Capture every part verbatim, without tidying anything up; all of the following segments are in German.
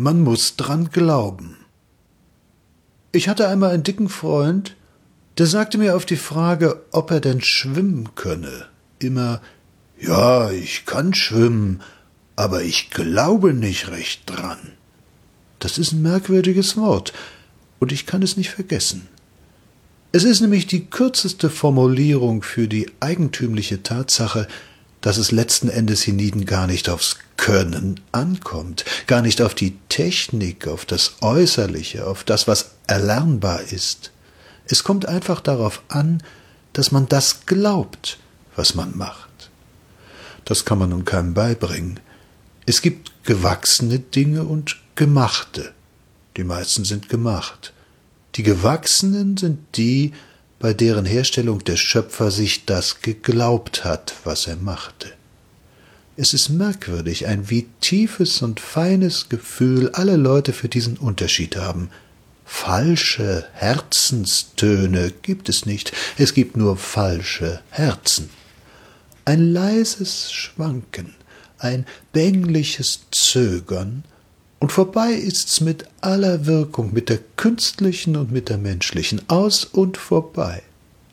Man muss dran glauben. Ich hatte einmal einen dicken Freund, der sagte mir auf die Frage, ob er denn schwimmen könne, immer: »Ja, ich kann schwimmen, aber ich glaube nicht recht dran.« Das ist ein merkwürdiges Wort, und ich kann es nicht vergessen. Es ist nämlich die kürzeste Formulierung für die eigentümliche Tatsache, dass es letzten Endes hienieden gar nicht aufs Können ankommt, gar nicht auf die Technik, auf das Äußerliche, auf das, was erlernbar ist. Es kommt einfach darauf an, dass man das glaubt, was man macht. Das kann man nun keinem beibringen. Es gibt gewachsene Dinge und gemachte. Die meisten sind gemacht. Die Gewachsenen sind die, bei deren Herstellung der Schöpfer sich das geglaubt hat, was er machte. Es ist merkwürdig, ein wie tiefes und feines Gefühl alle Leute für diesen Unterschied haben. Falsche Herzenstöne gibt es nicht, es gibt nur falsche Herzen. Ein leises Schwanken, ein bängliches Zögern, und vorbei ist's mit aller Wirkung, mit der künstlichen und mit der menschlichen, aus und vorbei.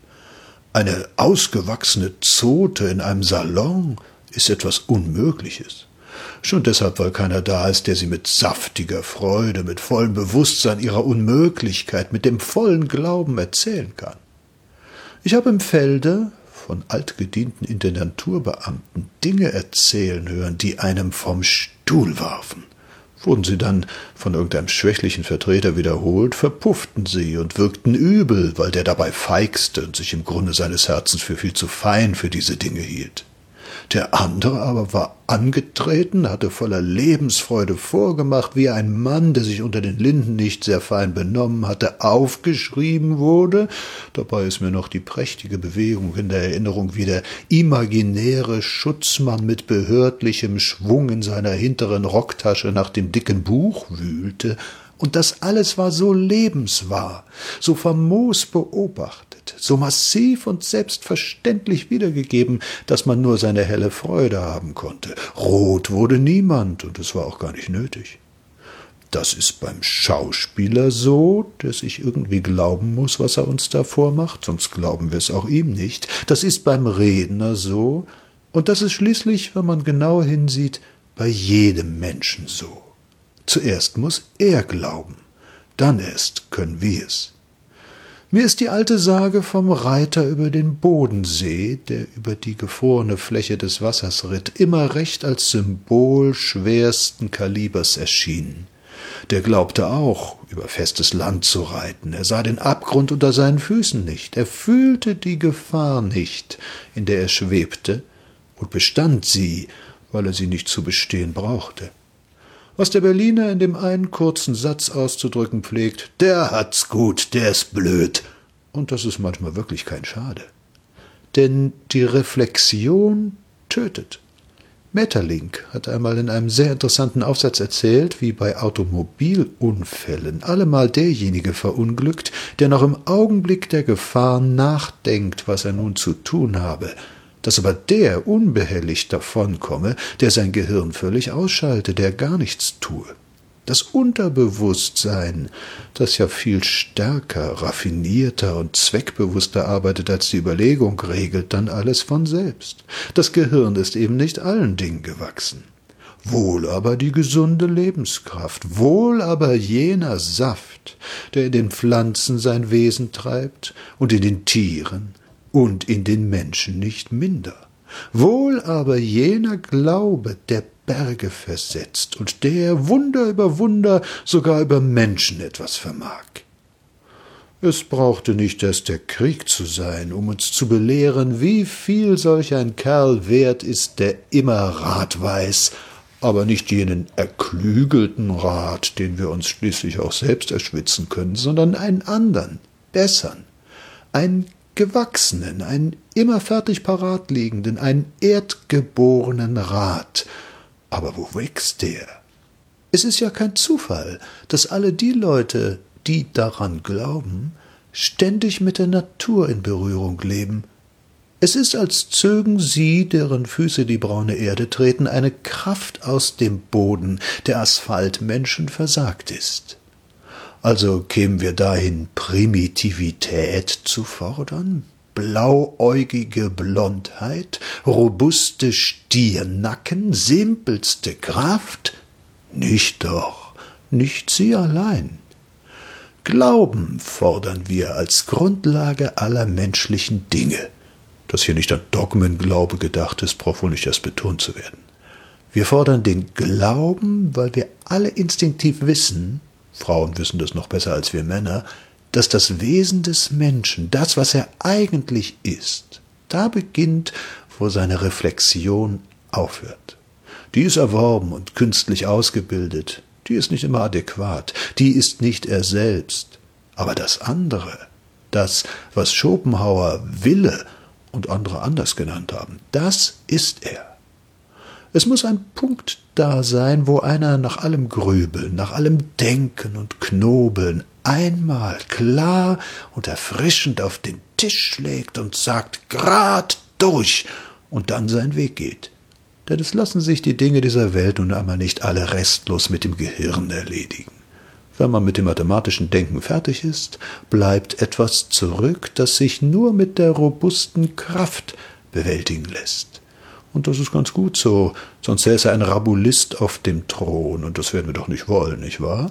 Eine ausgewachsene Zote in einem Salon ist etwas Unmögliches. Schon deshalb, weil keiner da ist, der sie mit saftiger Freude, mit vollem Bewusstsein ihrer Unmöglichkeit, mit dem vollen Glauben erzählen kann. Ich habe im Felde von altgedienten Intendanturbeamten Dinge erzählen hören, die einem vom Stuhl warfen. Wurden sie dann von irgendeinem schwächlichen Vertreter wiederholt, verpufften sie und wirkten übel, weil der dabei feixte und sich im Grunde seines Herzens für viel zu fein für diese Dinge hielt. Der andere aber war angetreten, hatte voller Lebensfreude vorgemacht, wie ein Mann, der sich unter den Linden nicht sehr fein benommen hatte, aufgeschrieben wurde. Dabei ist mir noch die prächtige Bewegung in der Erinnerung, wie der imaginäre Schutzmann mit behördlichem Schwung in seiner hinteren Rocktasche nach dem dicken Buch wühlte. Und das alles war so lebenswahr, so famos beobachtet, so massiv und selbstverständlich wiedergegeben, dass man nur seine helle Freude haben konnte. Rot wurde niemand, und es war auch gar nicht nötig. Das ist beim Schauspieler so, der sich irgendwie glauben muss, was er uns da vormacht, sonst glauben wir es auch ihm nicht. Das ist beim Redner so, und das ist schließlich, wenn man genau hinsieht, bei jedem Menschen so. Zuerst muss er glauben, dann erst können wir's. Mir ist die alte Sage vom Reiter über den Bodensee, der über die gefrorene Fläche des Wassers ritt, immer recht als Symbol schwersten Kalibers erschienen. Der glaubte auch, über festes Land zu reiten. Er sah den Abgrund unter seinen Füßen nicht. Er fühlte die Gefahr nicht, in der er schwebte, und bestand sie, weil er sie nicht zu bestehen brauchte. Was der Berliner in dem einen kurzen Satz auszudrücken pflegt: Der hat's gut, der ist blöd. Und das ist manchmal wirklich kein Schade. Denn die Reflexion tötet. Maeterlinck hat einmal in einem sehr interessanten Aufsatz erzählt, wie bei Automobilunfällen allemal derjenige verunglückt, der noch im Augenblick der Gefahr nachdenkt, was er nun zu tun habe, dass aber der unbehelligt davonkomme, der sein Gehirn völlig ausschalte, der gar nichts tue. Das Unterbewusstsein, das ja viel stärker, raffinierter und zweckbewusster arbeitet als die Überlegung, regelt dann alles von selbst. Das Gehirn ist eben nicht allen Dingen gewachsen. Wohl aber die gesunde Lebenskraft, wohl aber jener Saft, der in den Pflanzen sein Wesen treibt und in den Tieren und in den Menschen nicht minder. Wohl aber jener Glaube, der Berge versetzt und der Wunder über Wunder, sogar über Menschen etwas vermag. Es brauchte nicht erst der Krieg zu sein, um uns zu belehren, wie viel solch ein Kerl wert ist, der immer Rat weiß, aber nicht jenen erklügelten Rat, den wir uns schließlich auch selbst erschwitzen können, sondern einen anderen, bessern, einen gewachsenen, einen immer fertig parat liegenden, einen erdgeborenen Rat. Aber wo wächst der? Es ist ja kein Zufall, dass alle die Leute, die daran glauben, ständig mit der Natur in Berührung leben. Es ist, als zögen sie, deren Füße die braune Erde treten, eine Kraft aus dem Boden, der Asphalt Menschen versagt ist. Also kämen wir dahin, Primitivität zu fordern? Blauäugige Blondheit, robuste Stiernacken, simpelste Kraft? Nicht doch, nicht sie allein. Glauben fordern wir als Grundlage aller menschlichen Dinge. Dass hier nicht an Dogmenglaube gedacht ist, braucht wohl nicht erst betont zu werden. Wir fordern den Glauben, weil wir alle instinktiv wissen, Frauen wissen das noch besser als wir Männer, dass das Wesen des Menschen, das, was er eigentlich ist, da beginnt, wo seine Reflexion aufhört. Die ist erworben und künstlich ausgebildet, die ist nicht immer adäquat, die ist nicht er selbst. Aber das andere, das, was Schopenhauer Wille und andere anders genannt haben, das ist er. Es muss ein Punkt da sein, wo einer nach allem Grübeln, nach allem Denken und Knobeln einmal klar und erfrischend auf den Tisch schlägt und sagt, grad durch, und dann seinen Weg geht. Denn es lassen sich die Dinge dieser Welt nun einmal nicht alle restlos mit dem Gehirn erledigen. Wenn man mit dem mathematischen Denken fertig ist, bleibt etwas zurück, das sich nur mit der robusten Kraft bewältigen lässt. Und das ist ganz gut so, sonst säße ein Rabulist auf dem Thron, und das werden wir doch nicht wollen, nicht wahr?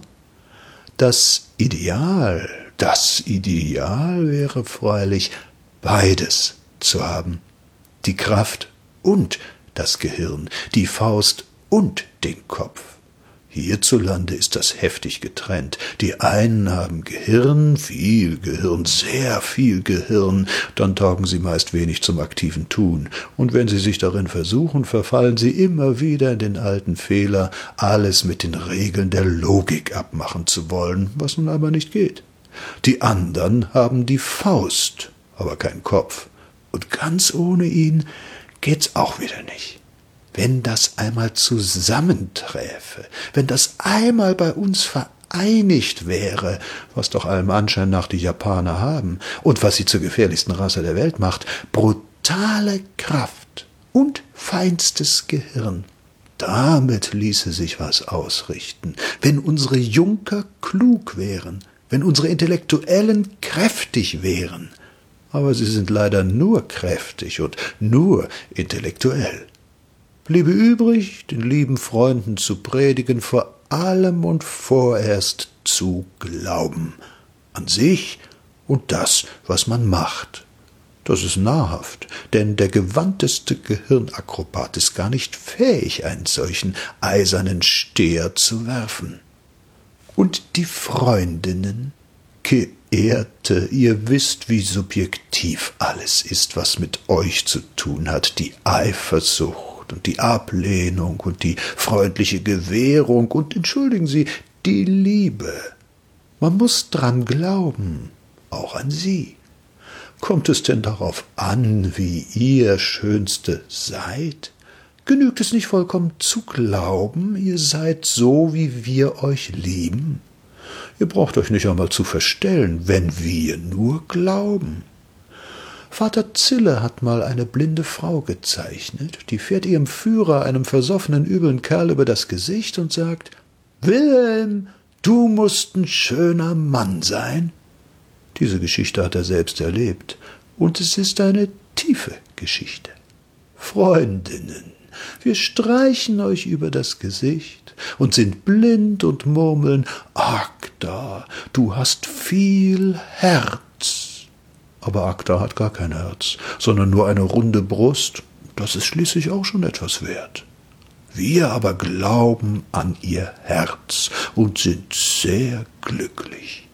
Das Ideal, das Ideal wäre freilich, beides zu haben. Die Kraft und das Gehirn, die Faust und den Kopf. Hierzulande ist das heftig getrennt. Die einen haben Gehirn, viel Gehirn, sehr viel Gehirn, dann taugen sie meist wenig zum aktiven Tun. Und wenn sie sich darin versuchen, verfallen sie immer wieder in den alten Fehler, alles mit den Regeln der Logik abmachen zu wollen, was nun aber nicht geht. Die anderen haben die Faust, aber keinen Kopf. Und ganz ohne ihn geht's auch wieder nicht. Wenn das einmal zusammenträfe, wenn das einmal bei uns vereinigt wäre, was doch allem Anschein nach die Japaner haben und was sie zur gefährlichsten Rasse der Welt macht, brutale Kraft und feinstes Gehirn, damit ließe sich was ausrichten. Wenn unsere Junker klug wären, wenn unsere Intellektuellen kräftig wären, aber sie sind leider nur kräftig und nur intellektuell. Bliebe übrig, den lieben Freunden zu predigen, vor allem und vorerst zu glauben, an sich und das, was man macht. Das ist nahrhaft, denn der gewandteste Gehirnakrobat ist gar nicht fähig, einen solchen eisernen Steher zu werfen. Und die Freundinnen, Geehrte, ihr wisst, wie subjektiv alles ist, was mit euch zu tun hat, die Eifersucht und die Ablehnung und die freundliche Gewährung und, entschuldigen Sie, die Liebe. Man muss dran glauben, auch an sie. Kommt es denn darauf an, wie ihr Schönste seid? Genügt es nicht vollkommen zu glauben, ihr seid so, wie wir euch lieben? Ihr braucht euch nicht einmal zu verstellen, wenn wir nur glauben. Vater Zille hat mal eine blinde Frau gezeichnet, die fährt ihrem Führer, einem versoffenen, üblen Kerl, über das Gesicht und sagt, »Wilhelm, du musst ein schöner Mann sein.« Diese Geschichte hat er selbst erlebt, und es ist eine tiefe Geschichte. Freundinnen, wir streichen euch über das Gesicht und sind blind und murmeln, »Agda, du hast viel Herz.« Aber Agda hat gar kein Herz, sondern nur eine runde Brust. Das ist schließlich auch schon etwas wert. Wir aber glauben an ihr Herz und sind sehr glücklich.